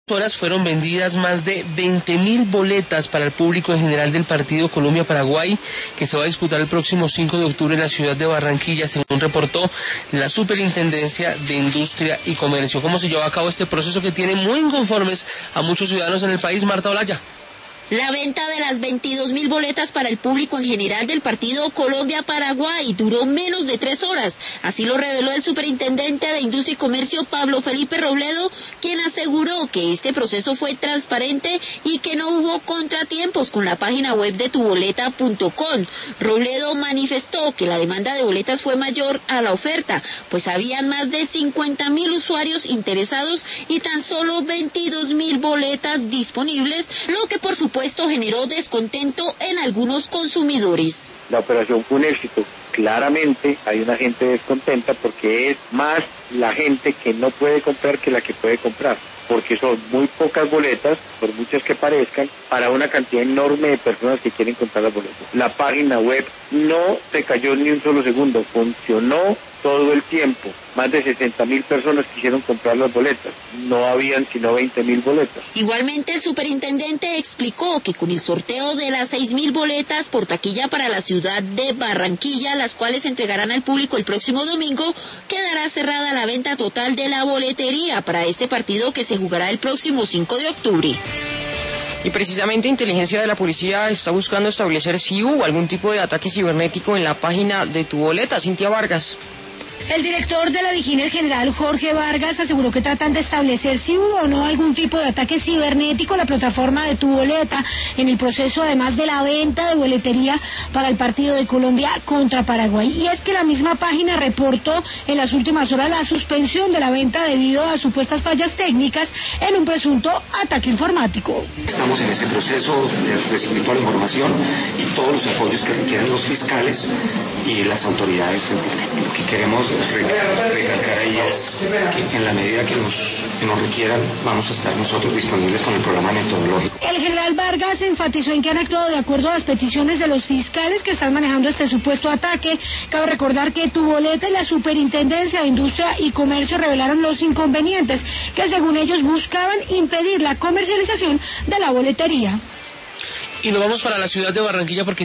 horas fueron vendidas más de 20.000 boletas para el público en general del partido Colombia-Paraguay, que se va a disputar el próximo 5 de octubre en la ciudad de Barranquilla, según reportó la Superintendencia de Industria y Comercio. ¿Cómo se lleva a cabo este proceso que tiene muy inconformes a muchos ciudadanos en el país? Marta Olaya. La venta de las 22.000 boletas para el público en general del partido Colombia-Paraguay duró menos de 3 horas. Así lo reveló el superintendente de Industria y Comercio, Pablo Felipe Robledo, quien aseguró que este proceso fue transparente y que no hubo contratiempos con la página web de tuboleta.com. Robledo manifestó que la demanda de boletas fue mayor a la oferta, pues habían más de 50.000 usuarios interesados y tan solo 22.000 boletas disponibles, lo que por supuesto generó descontento en algunos consumidores. La operación fue un éxito. Claramente hay una gente descontenta porque es más la gente que no puede comprar que la que puede comprar, porque son muy pocas boletas, por muchas que parezcan, para una cantidad enorme de personas que quieren comprar las boletas. La página web no se cayó ni un solo segundo, funcionó todo el tiempo. Más de 60.000 personas quisieron comprar las boletas, no habían sino 20.000 boletas. Igualmente el superintendente explicó que con el sorteo de las 6.000 boletas por taquilla para la ciudad de Barranquilla, las cuales se entregarán al público el próximo domingo, quedará cerrada la venta total de la boletería para este partido que se jugará el próximo 5 de octubre. Y precisamente inteligencia de la policía está buscando establecer si hubo algún tipo de ataque cibernético en la página de Tu Boleta. Cintia Vargas. El director de la Diginet General, Jorge Vargas, aseguró que tratan de establecer si hubo o no algún tipo de ataque cibernético a la plataforma de Tu Boleta en el proceso, además de la venta de boletería para el partido de Colombia contra Paraguay. Y es que la misma página reportó en las últimas horas la suspensión de la venta debido a supuestas fallas técnicas en un presunto ataque informático. Estamos en ese proceso de recibir toda la información y todos los apoyos que requieren los fiscales y las autoridades. Lo que queremos recalcar ahí es que en la medida que nos requieran, vamos a estar nosotros disponibles con el programa metodológico. El general Vargas enfatizó en que han actuado de acuerdo a las peticiones de los fiscales que están manejando este supuesto ataque. Cabe recordar que Tu Boleta y la Superintendencia de Industria y Comercio revelaron los inconvenientes que según ellos buscaban impedir la comercialización de la boletería. Y nos vamos para la ciudad de Barranquilla porque